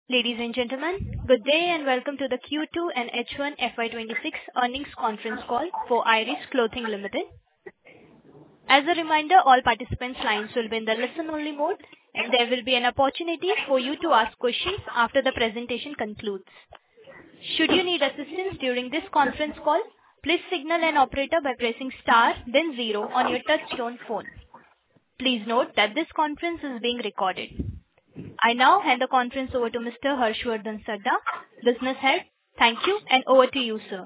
Ladies and gentlemen, good day and welcome to the Q2 and H1 FY26 earnings conference call for Iris Clothing Limited. As a reminder, all participants' lines will be in the listen-only mode, and there will be an opportunity for you to ask questions after the presentation concludes. Should you need assistance during this conference call, please signal an operator by pressing star, then zero on your touch-tone phone. Please note that this conference is being recorded. I now hand the conference over to Mr. Harshvardhan Sarda, Business Head. Thank you, and over to you, sir.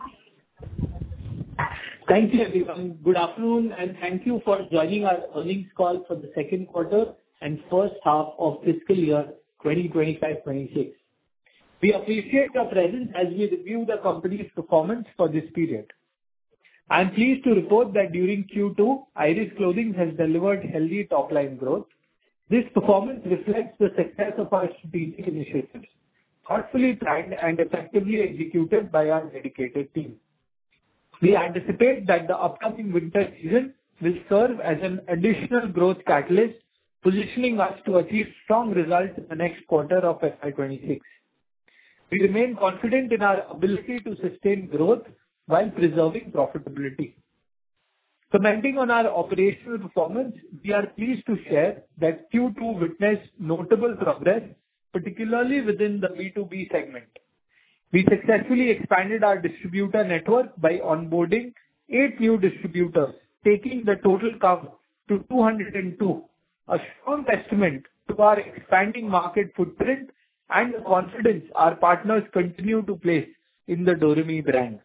Thank you, everyone. Good afternoon, and thank you for joining our earnings call for the second quarter and first half of fiscal year 2025-26. We appreciate your presence as we review the company's performance for this period. I am pleased to report that during Q2, Iris Clothing has delivered healthy top-line growth. This performance reflects the success of our strategic initiatives, thoughtfully planned and effectively executed by our dedicated team. We anticipate that the upcoming winter season will serve as an additional growth catalyst, positioning us to achieve strong results in the next quarter of FY26. We remain confident in our ability to sustain growth while preserving profitability. Commenting on our operational performance, we are pleased to share that Q2 witnessed notable progress, particularly within the B2B segment. We successfully expanded our distributor network by onboarding 8 new distributors, taking the total count to 202, a strong testament to our expanding market footprint and the confidence our partners continue to place in the Doremi brand.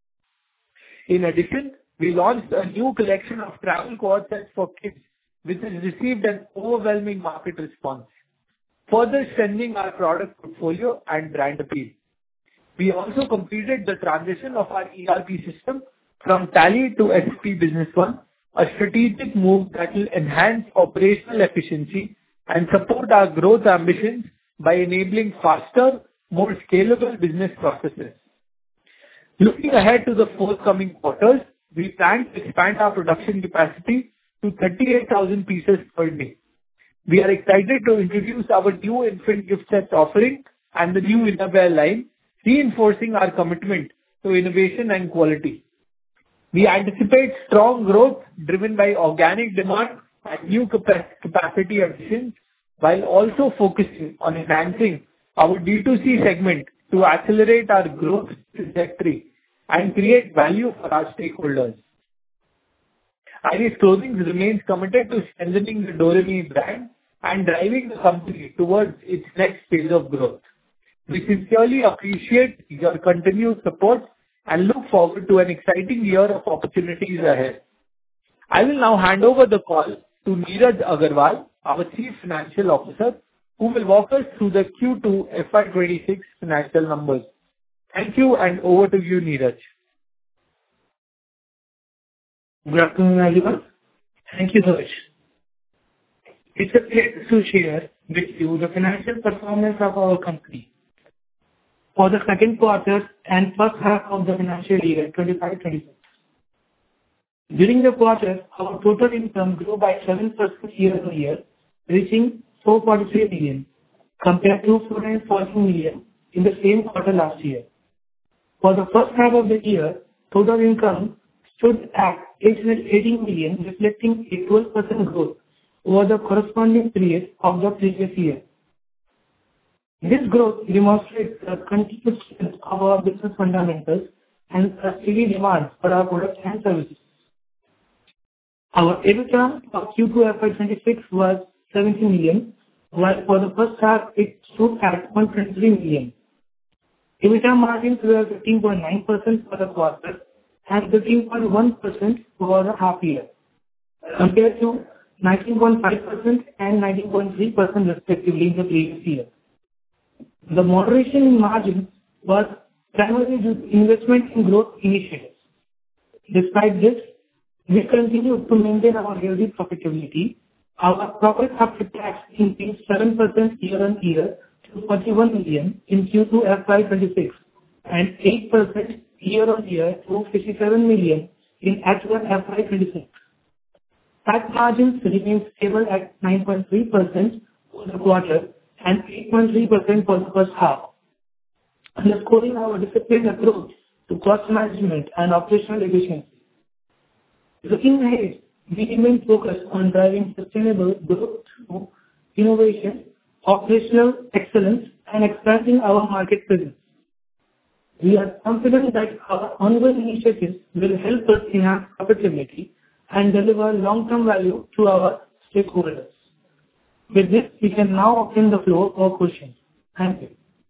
In addition, we launched a new collection of travel cord sets for kids, which has received an overwhelming market response, further strengthening our product portfolio and brand appeal. We also completed the transition of our ERP system from Tally to SAP Business One, a strategic move that will enhance operational efficiency and support our growth ambitions by enabling faster, more scalable business processes. Looking ahead to the forthcoming quarters, we plan to expand our production capacity to 38,000 pieces per day. We are excited to introduce our new infant gift set offering and the new innerwear line, reinforcing our commitment to innovation and quality. We anticipate strong growth driven by organic demand and new capacity additions, while also focusing on enhancing our D2C segment to accelerate our growth trajectory and create value for our stakeholders. Iris Clothing remains committed to strengthening the Doremi brand and driving the company towards its next phase of growth. We sincerely appreciate your continued support and look forward to an exciting year of opportunities ahead. I will now hand over the call to Neeraj Agarwal, our Chief Financial Officer, who will walk us through the Q2 FY26 financial numbers. Thank you, and over to you, Neeraj. Good afternoon, everyone. Thank you so much. It's a pleasure to share with you the financial performance of our company for the second quarter and first half of the financial year 25-26. During the quarter, our total income grew by 7% year-on-year, reaching 443 million, compared to 414 million in the same quarter last year. For the first half of the year, total income stood at 818 million, reflecting a 12% growth over the corresponding period of the previous year. This growth demonstrates the continued strength of our business fundamentals and a steady demand for our products and services. Our EBITDA for Q2 FY26 was 70 million, while for the first half it stood at 123 million. EBITDA margins were 15.9% for the quarter and 13.1% for the half year, compared to 19.5% and 19.3% respectively in the previous year. The moderation in margins was primarily due to investment in growth initiatives. Despite this, we continue to maintain our healthy profitability. Our profit after tax increased 7% year-on-year to 41 million in Q2 FY26 and 8% year-on-year to 57 million in H1 FY26. Tax margins remain stable at 9.3% for the quarter and 8.3% for the first half, underscoring our disciplined approach to cost management and operational efficiency. Looking ahead, we remain focused on driving sustainable growth through innovation, operational excellence, and expanding our market presence. We are confident that our ongoing initiatives will help us enhance profitability and deliver long-term value to our stakeholders. With this, we can now open the floor for questions. Thank you.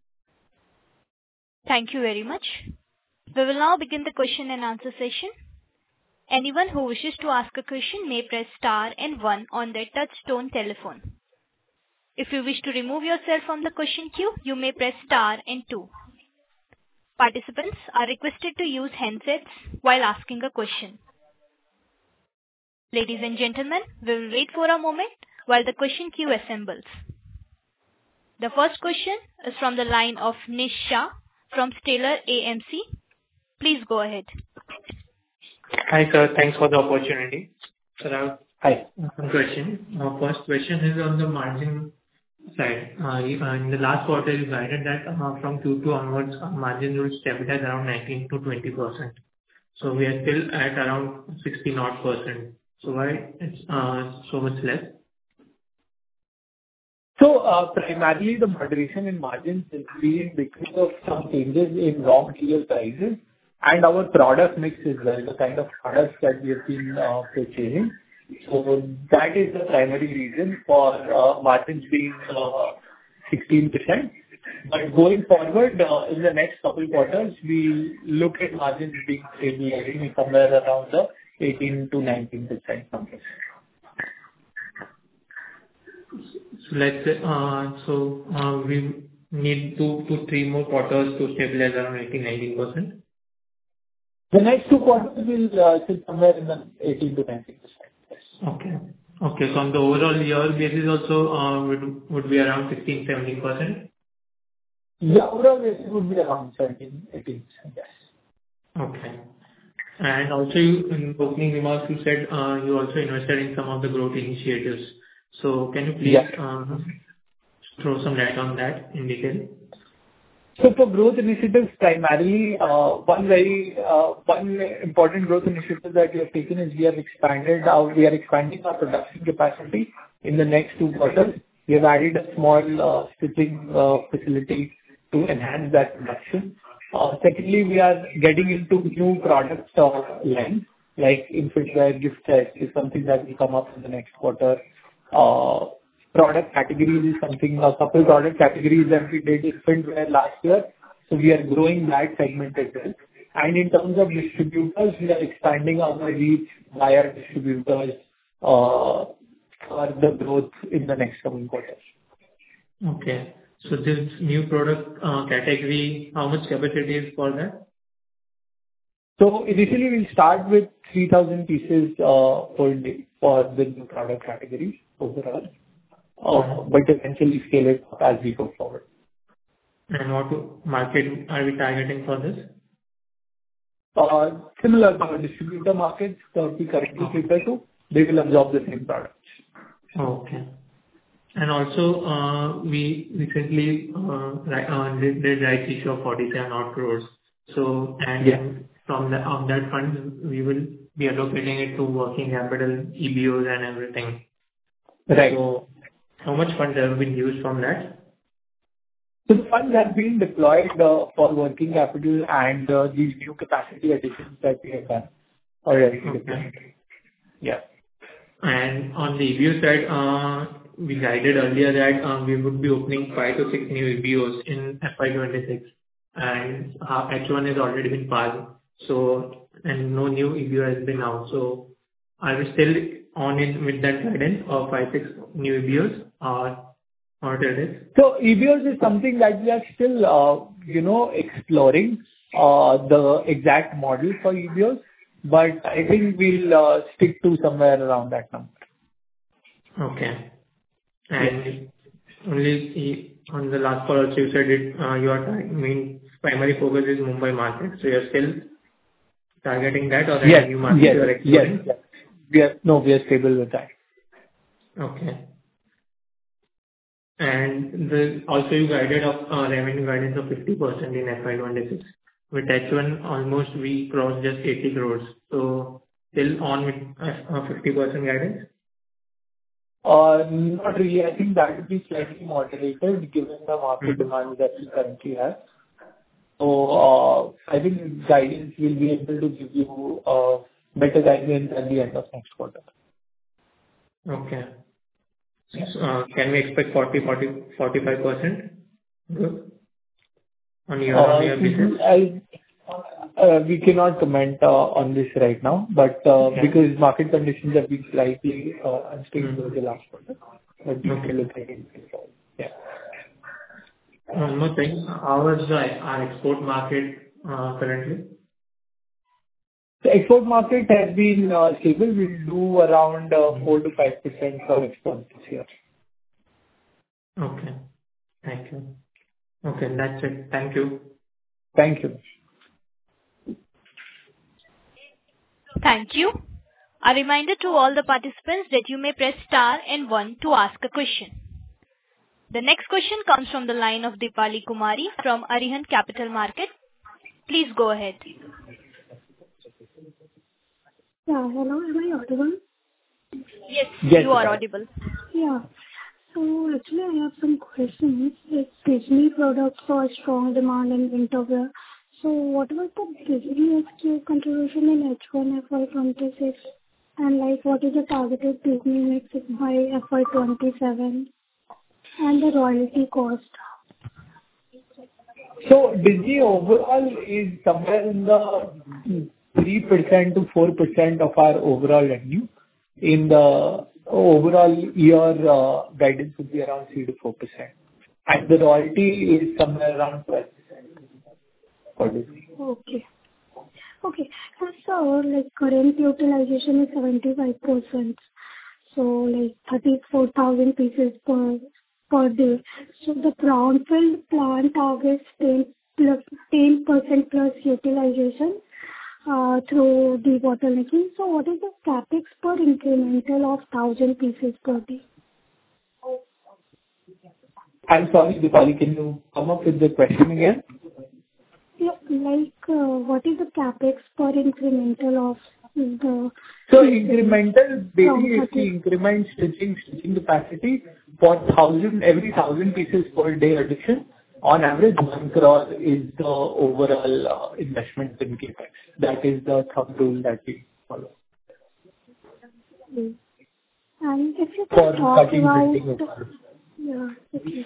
Thank you very much. We will now begin the question and answer session. Anyone who wishes to ask a question may press star and one on their touch-tone telephone. If you wish to remove yourself from the question queue, you may press star and two. Participants are requested to use handsets while asking a question. Ladies and gentlemen, we will wait for a moment while the question queue assembles. The first question is from the line of Nisha from Stellar AMC. Please go ahead. Hi, sir. Thanks for the opportunity. Sir, I have Hi. one question. First question is on the margin side. In the last quarter, you guided that from Q2 onwards, margin will stabilize around 19%-20%. So we are still at around 60-odd%. So why it's so much less? So primarily the moderation in margins is being because of some changes in raw material prices and our product mix as well, the kind of products that we have been purchasing. So that is the primary reason for margins being 16%. But going forward, in the next couple of quarters, we look at margins being stable somewhere around the 18%-19% numbers. So let's say, we need 2 to 3 more quarters to stabilize around 18%-19%. The next 2 quarters will sit somewhere in the 18%-19%. Yes. Okay. Okay. So on the overall year basis also, would be around 16%-17%? Yeah, overall it would be around 17%-18%. Yes. Okay. And also, in opening remarks, you said you also invested in some of the growth initiatives. So can you please throw some light on that in detail? So for growth initiatives, primarily, one important growth initiative that we have taken is we are expanding our production capacity in the next 2 quarters. We have added a small stitching facility to enhance that production. Secondly, we are getting into new product lines, like infant wear, gift sets is something that will come up in the next quarter. Product categories is something, a couple product categories that we did infant wear last year. So we are growing that segment as well. And in terms of distributors, we are expanding our reach via distributors for the growth in the next coming quarters. Okay. So this new product category, how much capacity is for that? So initially, we'll start with 3,000 pieces per day for the new product categories overall, but eventually scale it up as we go forward. And what market are we targeting for this? Similar to our distributor markets that we currently cater to, they will absorb the same products. Okay. And also, we recently did rights issue of 47 crores. So, and from that fund, we will be allocating it to working capital, EBOs, and everything. Right. So, how much funds have been used from that? So the funds have been deployed for working capital and these new capacity additions that we have done already. Okay. Yeah. And on the EBO side, we guided earlier that we would be opening 5 to 6 new EBOs in FY26, and H1 has already been passed. So, and no new EBO has been out. So, are we still on in with that guidance of 5, 6 new EBOs, or it is? So EBOs is something that we are still, exploring the exact model for EBOs, but I think we'll stick to somewhere around that number. Okay. And only on the last call also you said it, your main primary focus is Mumbai market. So you're still targeting that, or any new market you are exploring? Yes. We are stable with that. Okay. Also you guided of revenue guidance of 50% in FY 2026. With H1 almost we crossed just 80 crores. Still on with 50% guidance? Not really. I think that would be slightly moderated given the market demand that we currently have. I think guidance will be able to give you better guidance at the end of next quarter. Okay. Can we expect 45% growth on year-on-year basis? We cannot comment on this right now, but because market conditions have been slightly unstable over the last quarter. We can look at it. Yeah. One more thing. How is our export market currently? The export market has been stable. We'll do around 4%-5% for export this year. Okay. Thank you. Okay, that's it. Thank you. Thank you. Thank you. A reminder to all the participants that you may press star and one to ask a question. The next question comes from the line of Deepali Kumari from Arihant Capital Markets. Please go ahead. Yeah. Hello, am I audible? Yes, Yes, you are audible. Yeah. Actually, I have some questions. Disney products saw strong demand in winter wear. What was the Disney SKU contribution in H1 FY 2026? What is the targeted Disney mix by FY 2027? And the royalty cost? Disney overall is somewhere in the 3%-4% of our overall revenue. In the overall year, guidance would be around 3%-4%. And the royalty is somewhere around 12% for Disney. Okay. Current utilization is 75%. 34,000 pieces per day. The brownfield plant targets 10% plus utilization through debottlenecking. What is the CapEx per incremental of 1,000 pieces per day? I'm sorry, Deepali, can you come up with the question again? Yeah. What is the CapEx per incremental of the... Incremental, basically is the increment stitching capacity for every 1,000 pieces per day addition. On average, 1 crore is the overall investment in CapEx. That is the thumb rule that we follow. If you For can talk cutting, about... printing, and all. Yeah. Okay.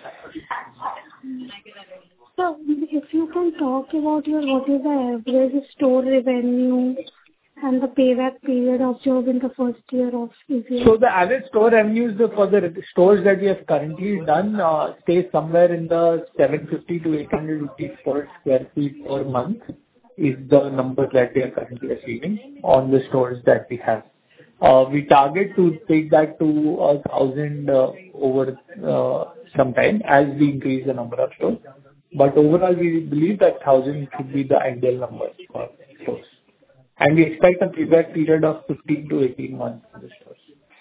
If you can talk about what is the average store revenue and the payback period observed in the first year of EPL? The average store revenues for the stores that we have currently done stay somewhere in the 750-800 rupees per sq ft per month is the number that we are currently achieving on the stores that we have. We target to take that to 1,000 over some time as we increase the number of stores. Overall, we believe that 1,000 should be the ideal number for stores. We expect a payback period of 15-18 months for the stores.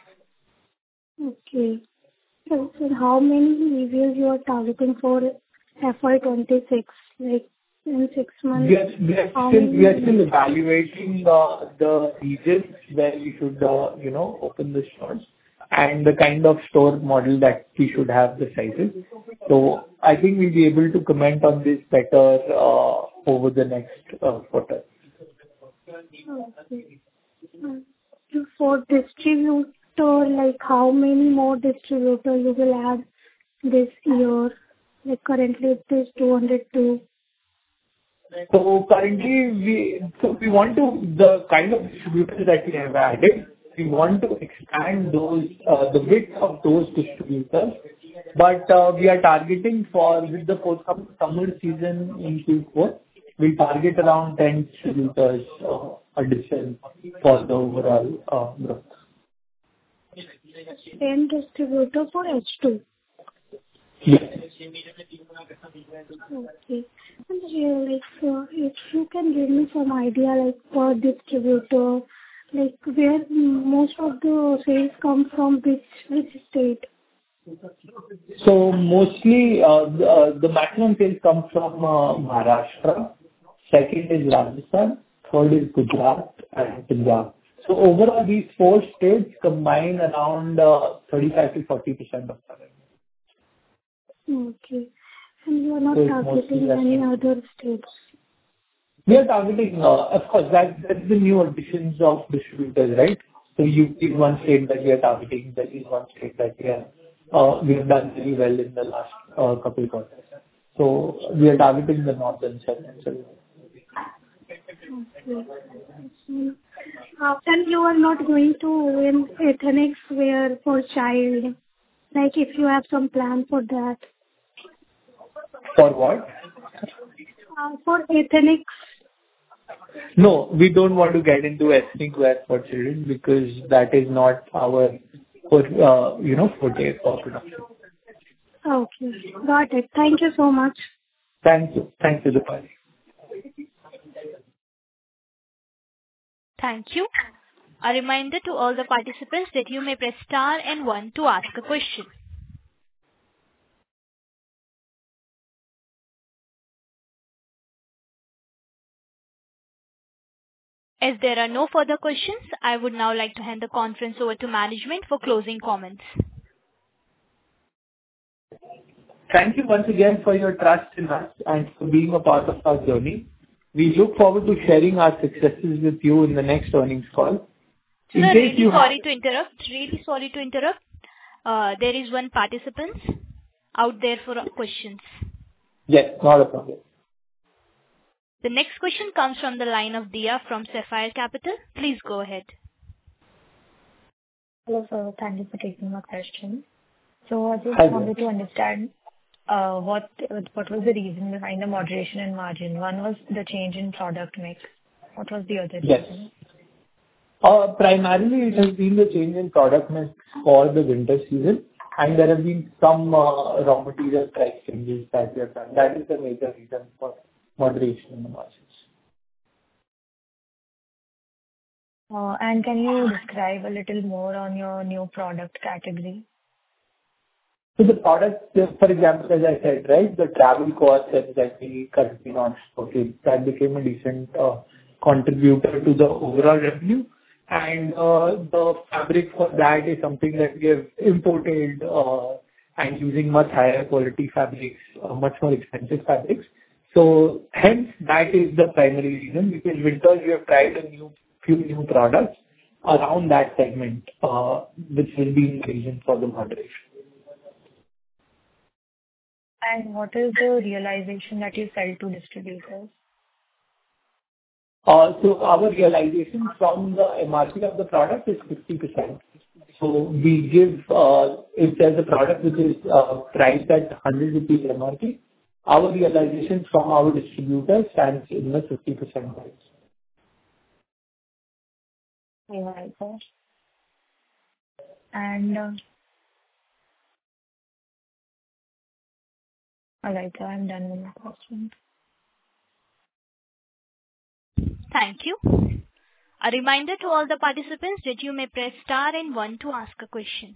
Okay. How many EBOs you are targeting for FY 2026? In 6 months? We are still evaluating the regions where we should open the stores and the kind of store model that we should have, the sizes. I think we'll be able to comment on this better over the next quarter. Okay. For distributor, how many more distributors you will add this year? Currently it is 202. Currently, we want to, the kind of distributors that we have added, we want to expand the width of those distributors. We are targeting with the forthcoming summer season in Q4, we target around 10 distributors addition for the overall growth. 10 distributors for H2? Yes. Okay. If you can give me some idea, per distributor, where most of the sales come from which state? So mostly, the maximum sales come from Maharashtra. Second is Rajasthan, third is Gujarat and Punjab. So overall, these four states combine around 35 to 40% of the revenue. Okay. And you are not So it's mostly targeting that. any other states? We are targeting, of course, that's the new additions of distributors, right? So UP is one state that we are targeting. That is one state that we have done very well in the last couple quarters. So we are targeting the northern segment. Okay. And you are not going to in ethnic wear for child, like if you have some plan for that? For what? For ethnic. No, we don't want to get into ethnic wear for children because that is not our, forte for production. Okay. Got it. Thank you so much. Thank you. Thank you, Dipali. Thank you. A reminder to all the participants that you may press star and one to ask a question. As there are no further questions, I would now like to hand the conference over to management for closing comments. Thank you once again for your trust in us and for being a part of our journey. We look forward to sharing our successes with you in the next earnings call. Sir, really sorry to interrupt. There is one participant out there for questions. Yes, not a problem. The next question comes from the line of Dia from Sapphire Capital. Please go ahead. Hello, sir. Thank you for taking my question. So I just Hi, wanted to understand what was the reason behind the moderation in margin? One was the change in product mix. What was the other Yes. reason? Primarily, it has been the change in product mix for the winter season, and there have been some raw material price changes that we have done. That is the major reason for moderation in the margins. And can you describe a little more on your new product category? So the product, for example, as I said, right, the travel cost that we currently launched, okay, that became a decent contributor to the overall revenue. And the fabric for that is something that we have imported and using much higher quality fabrics, much more expensive fabrics. So hence, that is the primary reason, because winters we have tried few new products around that segment, which will be the reason for the moderation. And what is the realization that you sell to distributors? So our realization from the MRP of the product is 50%. So we give, if there's a product which is priced at 100 rupees MRP, our realization from our distributor stands in the 50% price. All right, sir. And all right, sir, I'm done with my questions. Thank you. A reminder to all the participants that you may press star and one to ask a question.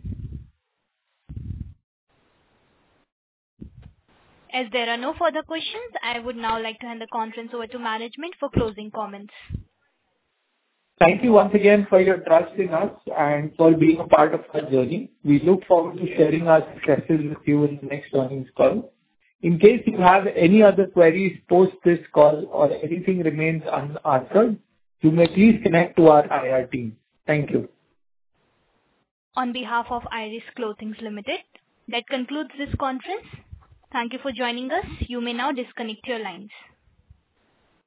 As there are no further questions, I would now like to hand the conference over to management for closing comments. Thank you once again for your trust in us and for being a part of our journey. We look forward to sharing our successes with you in the next earnings call. In case you have any other queries post this call or anything remains unanswered, you may please connect to our IR team. Thank you. On behalf of Iris Clothing Limited, that concludes this conference. Thank you for joining us. You may now disconnect your lines.